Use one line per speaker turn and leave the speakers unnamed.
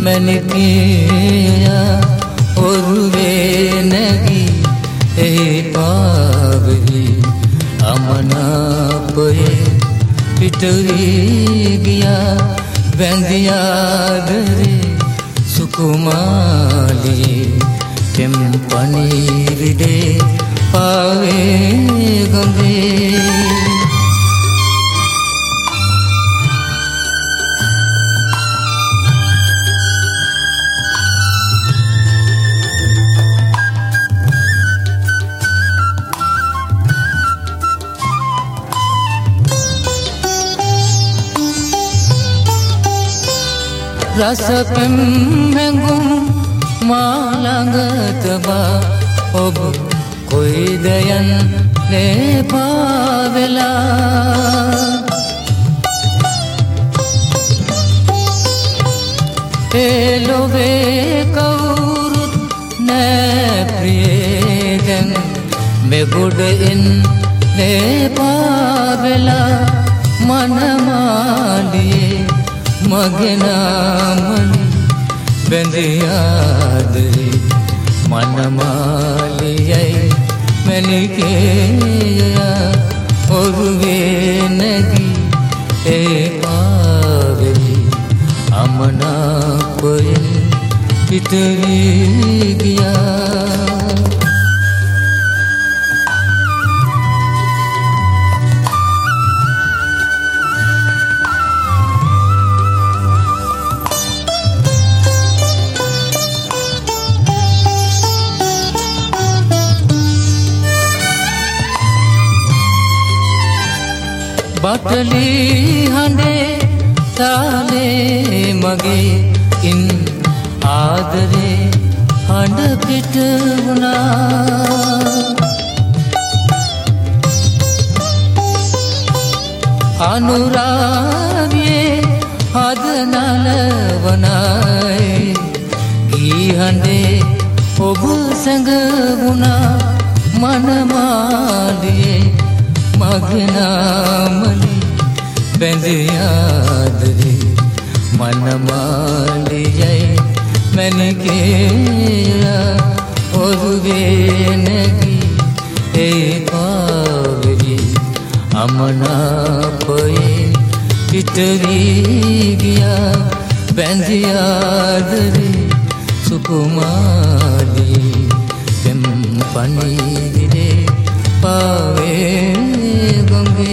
මැනිකියා ඔරුවේ නැගී එහි පාවෙවි අමනාපයේ පිටවී ගියා වැඳියාදරේ සුකුමාලී පෙම් පණිවිඩේ පාවේ ගොඳේ රස පෙම් හැඟුම් මා ළඟ තබා ඔබ කොයිද යන්නේ පාවෙලා ඒ ලොවේ කවුරුත් නෑ ප්‍රියේ දැන් මෙගොඩ එන්නේ පාවෙලා මනමාලියේ මගේ නාමනි බැඳියාදරේ මනමාලියයි මැනිකේයා ඔරුවේ නැගී ඒ පාවෙවි අමනාපයෙන් පිටවී ගියා බටලි හඬේ තාලේ මගේ ඉන් ආදරේ හඬ පිට වුණා අනුරාගයේ හද නලවනයි ගී හඬේ ඔබ සැඟවුණා මනමාලියේ මගේ නාමනි බැඳියාදරේ මනමාලියයි මැනිකේයා ඔරුවේ නැගී ඒ පාවෙවි අමනාපයේ පිටවී ගියා බැඳියාදරේ සුකුමාලී පෙම් පණිවිඩේ පාවේ ගොංගේ